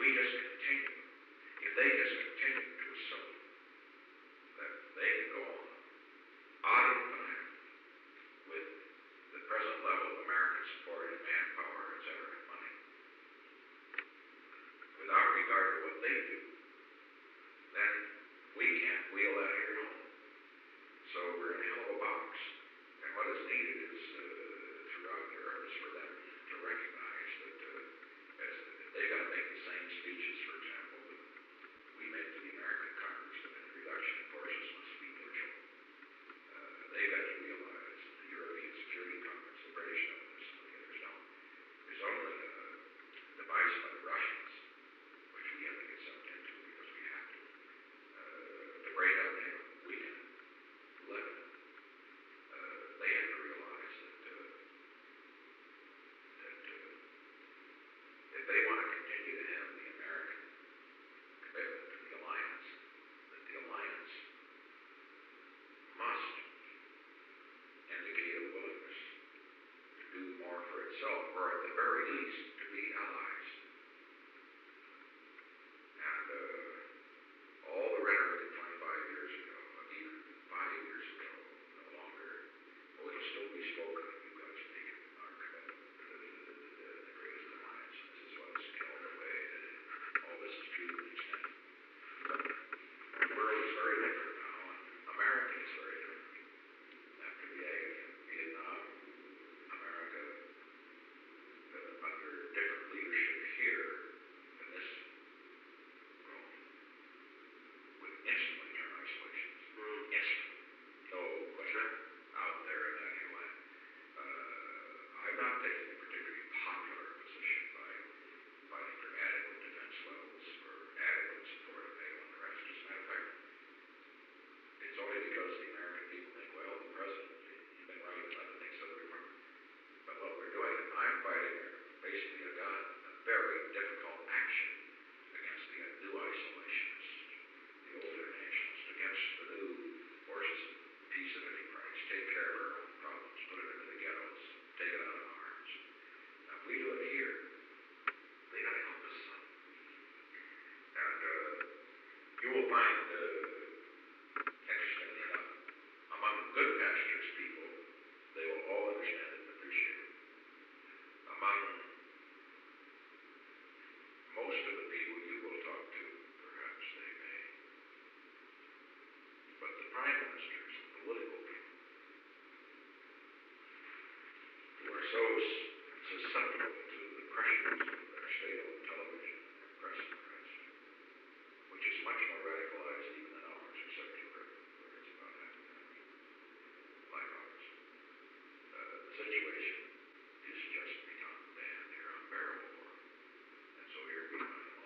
we just continue, if they just continue to assume that they can go on ad infinitum with the present level of American support in manpower, etc., and money, without regard to what they do, then we can't wheel that here home. So we're in a hell of a box. And what is needed is, throughout Europe, is for them to recognize that they've got to make the same speeches, for example, that we make to the American Congress, that the reduction in forces must be mutual. They've got to realize that the European Security Conference, the British know this, and the others don't, is only a device by the Russians, which we have to get sucked into because we have to break up NATO. We can let it. They have to realize that if they want to continue to have the American commitment to the alliance, that the alliance must indicate a willingness to do more for itself, or at the very least, to be allies. And all the rhetoric of 25 years ago, even 5 years ago, no longer, oh, it'll still be spoken. You've got to speak our commitment to the greatest alliance. This is what is all the way. All this is true to an extent. The world is very different now, and America is very different. After the Vietnam, America, under different leadership here in this room, would instantly turn isolationist. Instantly. No question. Out there in that inland. I'm not taking a particularly popular position by fighting for adequate defense levels or adequate support of NATO and the rest. As a matter of fact, it's only because the American people think, well, the president, you've been right, I think so different. But what we're doing, I'm fighting basically a very difficult action against the new isolationists, the old internationalists, against the new forces of peace at any price. Take care of our own problems, put it into the ghettos, take it out of arms. Now, if we do it here, they got to help us some. And you will find, interestingly enough, among good pastures people, they will all understand it and appreciate it. Among most of the people you will talk to, perhaps they may. But the prime ministers, the political people, who are so susceptible to the pressures of their state-owned television, their press and the rest, which is much more radicalized even than ours, except where it's about half the country, like ours. The situation is just become damn near unbearable for them. And so here we find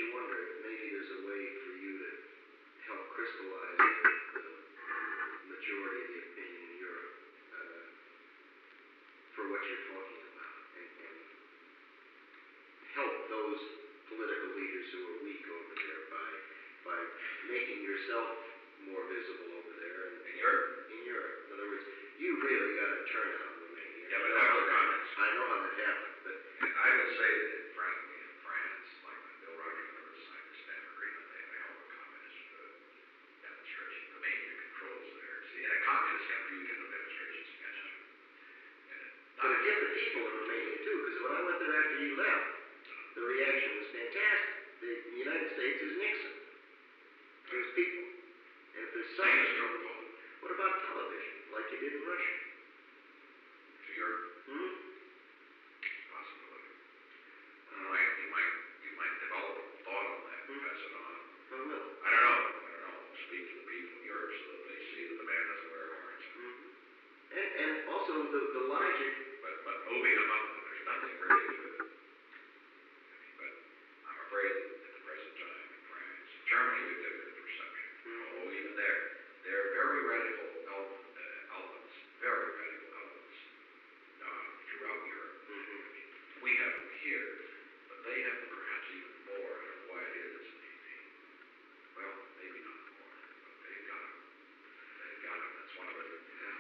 you wonder if maybe there's a way for you to help crystallize the majority of the opinion in Europe for what you're talking about, and help those political leaders who are weak over there by making yourself more visible over there. And In Europe? In Europe. In other words, you really got a turnout in Romania. Yeah, but have no comments. I know how that happened, but And I would say that in France, like when Bill Rockefeller signed the Stamp Agreement, they had a hell of a communist demonstration. Romania controls there. See, in a communist country, you can do demonstrations against you. but it hit the people in Romania too, because when I went there after you left, the reaction was fantastic. The United States is Nixon. There's people. And if there's Same something, is true of Poland. what about television, like you did in Russia? To Europe, Hmm? possibility. You might develop a thought on that and pass it on. Oh, will. I don't know. Speak to the people in Europe so that they see that the man doesn't wear horns. And also the logic. But moving among them, there's nothing really to it. But I'm afraid that at the present time in France, Germany would get a perception. Oh, even there, they're very radical elements, throughout Europe. We have them here, but they have perhaps even more. I don't know why it is. Well, maybe not more, but they've got them. That's one of it.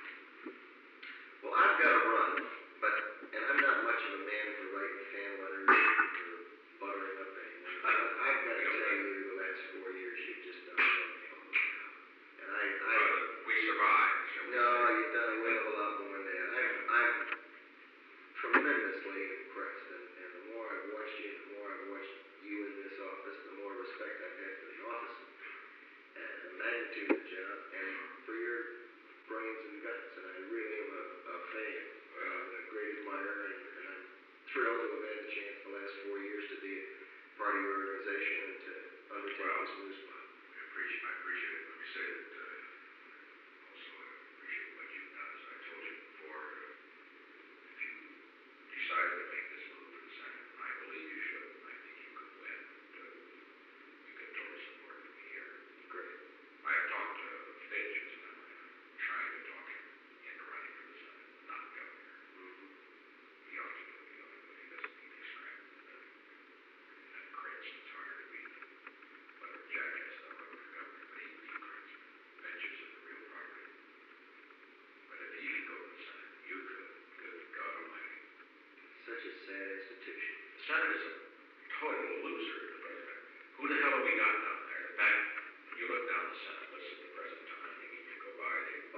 Well, I've got to run, and I'm not much of a man for writing fan letters or buttering up anyone. But I've got to tell you, the last 4 years you've just done a real hell of a job. And We survived. Shall we no, say. you've done a whale of a lot more than that. I'm tremendously impressed, and the more I've watched you, the more I've watched you in this office, the more respect I've had for the office, and the magnitude of the job, and for your brains and guts, and I really am a fan, a great admirer, and I'm thrilled to have had the chance the last 4 years to be a part of your organization and to undertake this new spot. I appreciate it. Let me say that also I appreciate what you've done. As I told you before, if you decided to make this move for the Senate, I believe you should. I think you could win. You could totally support me here. Great. I have talked to state agents, and I'm trying to talk him into running for the Senate, not governor. He ought to, but he doesn't need his strength. And Cranston's harder to beat. But Jack has to run for governor, but he can beat Cranston. Benches are the real property. But if he could go to the Senate, you could. Good God Almighty. Such a sad institution. The Senate is a total loser at the present time. Who the hell have we got down there? In fact, when you look down the Senate list at the present time, you go by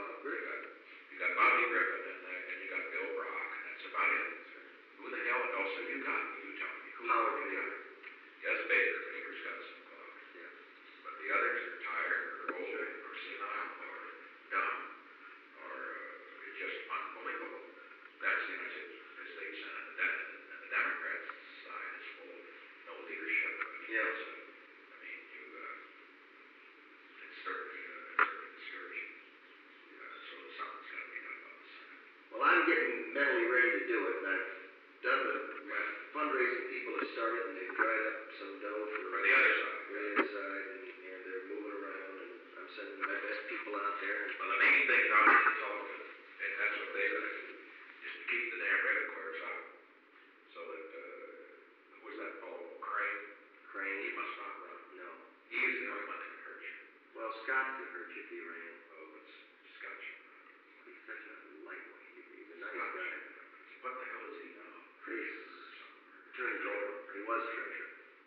you got Bobby Griffin and you got Bill Brock, and that's about it. Who the hell else have you got? You tell me. Who have you got? Yes, Baker. Baker's got some clout. Yeah. But the others are tired or old or senile or dumb or just unbelievable. That's the United States Senate. And the Democrats' side is full of no leadership. Yes. It's certainly discouraging. So something's got to be done about the Senate. Well, I'm getting mentally ready to do it, and I've done my fundraising people have started, and they've dried up some dough for the other side. And they're moving around, and I'm sending my best people out there. Well, the main thing, Don, is to tell them that that's what they've got to do, is to keep the damn red clears out. So that, who was that fellow, Crane? He must not run. No. He is the only one that can hurt you. Well, Scott could hurt you if he ran. Oh, but Scott should run. He's such a lightweight. He's a nice guy. What the hell is he now? He's attorney general. He was treasurer.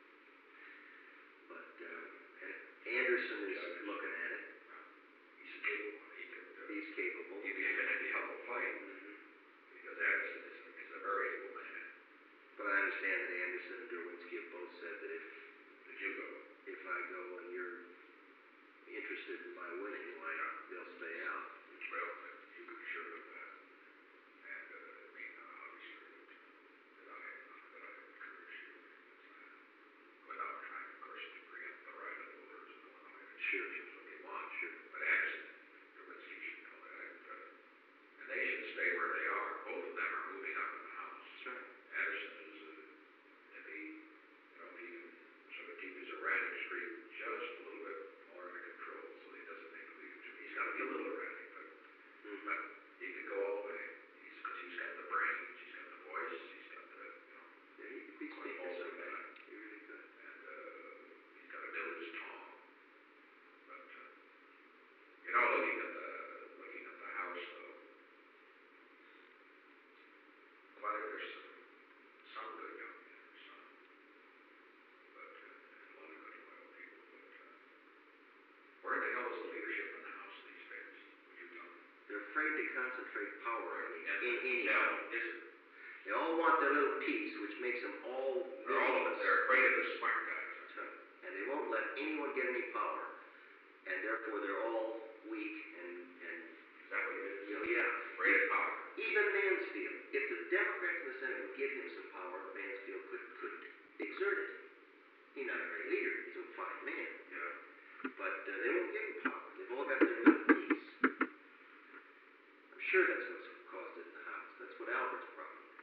But Anderson is looking at it. He's capable. He's capable. He'd be a hell of a fight. Because Anderson is a very able man. But I understand that Anderson and Derwinski have both said that if I go and you're interested in my winning, why they'll stay out. Well, you can be sure of that. And obviously, that I encourage you without trying, of course, to preempt the right of voters in Illinois. Sure. That's what they want. Sure. But Anderson and Derwinski should know that. And they should stay where they are. Both of them are moving up in the House. That's right. Anderson is, if he can sort of keep his but he could go all the way. He's got the brains, he's got the voice, he's got the, Yeah, he could be speaking all of someday. that. He really could. And, he's got a village tall. But, looking at the house though, Clyde, there's some good young men, but, a lot of good loyal people, but, where the hell is the leadership in the house these days? Would you tell me? They're afraid to concentrate power in any Yeah, house. is it? They all want their little piece, which makes them all They're all of it, they're afraid of the smart guys. That's right. And they won't let anyone get any power. And therefore they're all weak and Is that what it is? yeah. Afraid of power. Even Mansfield, if the Democrats in the Senate would give him some power, Mansfield could exert it. He's not a great leader, he's a fine man. Yeah. But they won't give him power. They've all got their little piece. I'm sure that's what's caused it in the House. That's what Albert's problem is.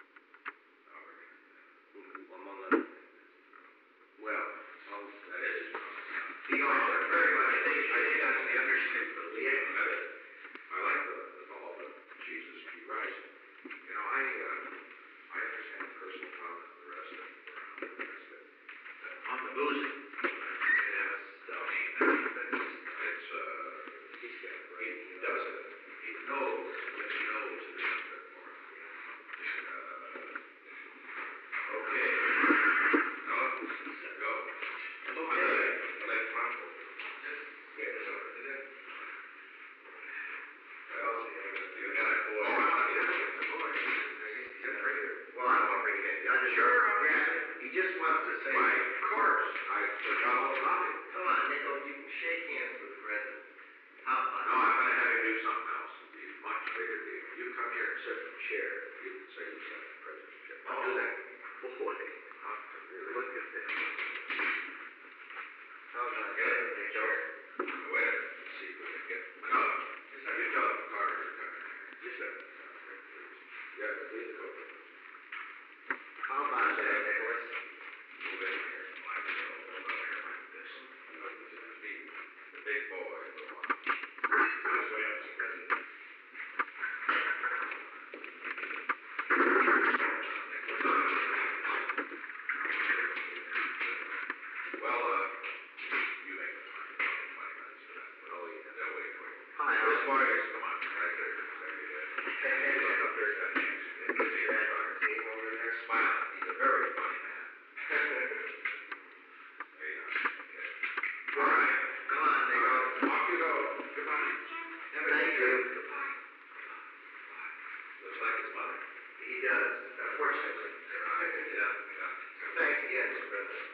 Among other things. Well, That is his problem. Very much. I think that's the understatement. I like the thought of Jesus be rising. I understand the personal comment the rest of it. On the boozing. Yes, it's he's got it right. He does it. He knows, but he knows it is a bit more. Okay. No, go. okay. Like Franco. Yeah, so, well, you got it, boy. Oh, Well, I don't want to bring it in. Sure. Yeah, he just wants to say. Why, of course, I forgot all about it. Come on, Nico, you can shake hands with the president. How about No, I'm gonna have you do something else. It'd be a much bigger deal. You come here and sit in the chair. You can say you sat in the president's chair. I'll do that. Boy, look at this. How about Get it, Joe. Wait a minute. See if we can get. No, you tell him Carter to come here. You sit. Yeah, please go. How about that, Nicholas? Move in here. Like so. Over here like this. The big boy. The one. This way up to the president. Well, you make the time. 20 minutes for that. Oh, yeah. They'll wait for you. Hi, This Al. boy is, come on, right there. There you go. Look up there, got shoes. You see that Carter? See him over there smiling. He's a very funny man. There you are. Okay. All right. Come on, Nico. Off you go. Goodbye. Thank you. Goodbye. Looks like his mother. He does, unfortunately. Yeah. Thanks again, Mr. President.